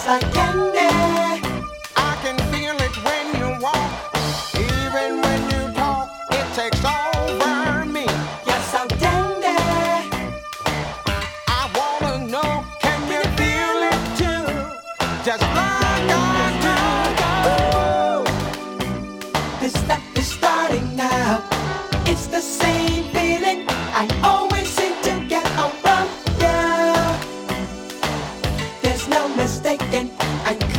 like candy. I can feel it when you walk, even when you talk. It takes over me. You're so dandy. I wanna know, can you feel it too? Just like I do. This stuff is starting now. It's the same feeling I always seem to get around you. There's no mistaking. I'm